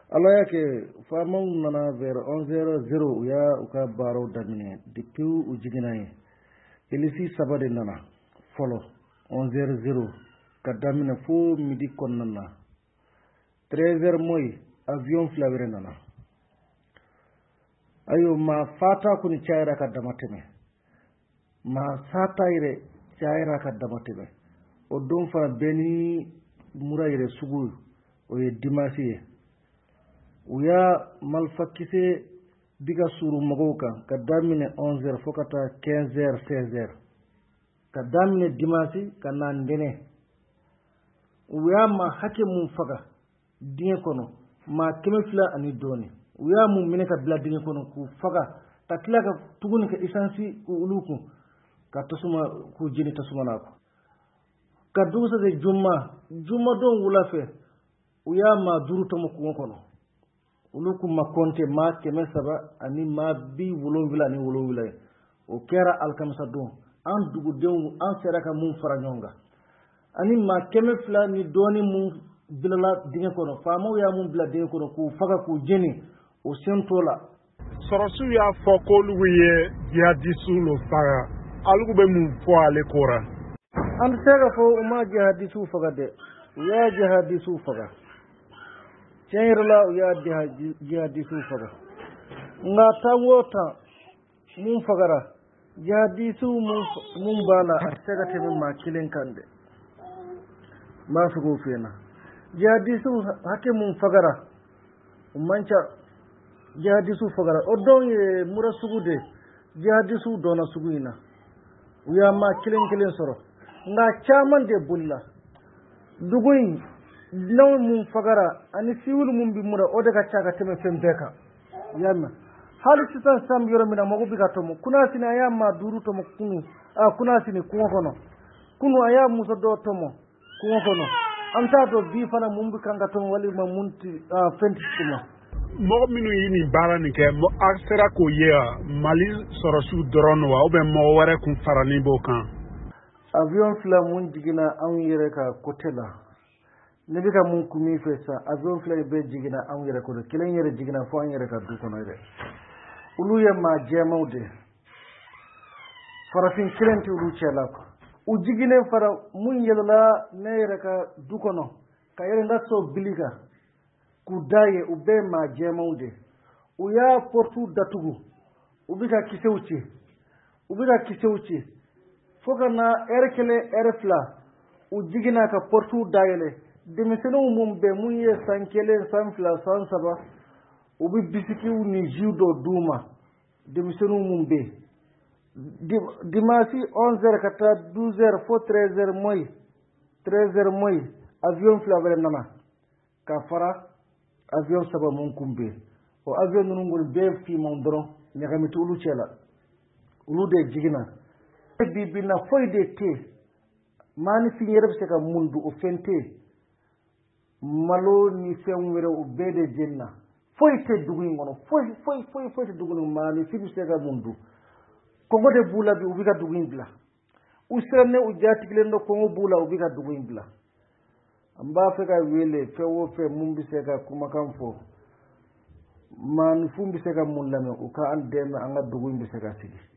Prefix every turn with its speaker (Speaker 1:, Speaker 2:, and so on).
Speaker 1: ala yake famau nana vers 11h00 uya uka baro damine depuis ujiginaye ilisi sabade nana folo 11h00 ka damine fo midi konnana 13h moy avion flavere nana ayo ma fata kuni chaira ka damateme ma sataire chaira ka damateme o don fa beni murayre sugu o ye dimasiye uya malfakise diga suru magoka ka damine 11h fo kata 15h 16h ka damine dimasi ka nandene uya ma hake mun faga dinge kono ma kemefla ani doni uya mun mine ka bla dinge kono ku faga takla ka tuguni ka isansi ku uluku ka tasuma ku jini tasuma nako ka dusa de jumma don wulafe uya ma duru to mo ku kono uluku ma konte ma keme saba ani ma bi wolonvila ni wolonvila o kera alkamsa don an dugu dew an seraka mun faranyonga ani ma keme fla ni doni mun bilala dinge kono famo ya mun bila dinge kono ku faga ku jeni o sentola
Speaker 2: sorosu ya fokolu wiye jihadisu lo faga alugu be mun fo ale kora
Speaker 1: an sega fo ma jihadisu faga de ya jihadisu faga chenrla ya jihadisu faga nga tawota mun fagara jihadisu mun bala sega tebe ma kilen kande ma fugo fena jihadisu hake mun fagara mancha jihadisu fagara odon ye mura sugude jihadisu dona suguina uya ma kilen soro nga chaman de bulla duguin law mun fagara ani siwul mun bi mura o daga caga teme fembeka yamma hali sitan sam yoro mina mogo biga tomo kuna sina yamma duru tomo kunu kuna sini kuwa kono kunu aya musa do tomo kuwa kono amta do bi fana mun bi kanga tomo wali ma munti fenti kuma
Speaker 2: mo minu yini bara ni ke mo aksera ko ye mali sorosu dronwa o be mo ware kun farani bo kan
Speaker 1: avion fla mun jigina an yere ka kotela ne bi ka mun kumi fesa avion fla be jigina an yere ko kilen yere jigina fo an yere ka du kono ire ulu ye ma jemawde farafin kilen ti ulu chela ko u jigine fara mun yela ne yere ka du kono ka yere ndaso biliga ku daye u be ma jemawde u ya portu datugu u bi ka kisewci foka na erkele erfla u jigina ka portu dayele demisenu mum be mun ye sankele sanfla sansaba u bi bisiki ni judo duma demisenu mum be dimasi 11h kata 12h fo 13h moy avion fla vele nana ka fara avion saba mun kumbe o avion nunu ngol be fi mon dron nyagami tulu chela ulu de jigina bibi na foy de te mani fi yereb se ka mundu o fente malo ni femwere o bede jenna foy te dugu ngono foy te dugu mani fi se ka mundu ko ngode bula bi ubiga dugu ingla userne u jatikle ndo ko ngo bula ubiga dugu ingla amba fe ka wele fewo fe mumbi se ka kuma kan fo man fumbi se ka mullame o ka an deme anga dugu ingla se ka sigi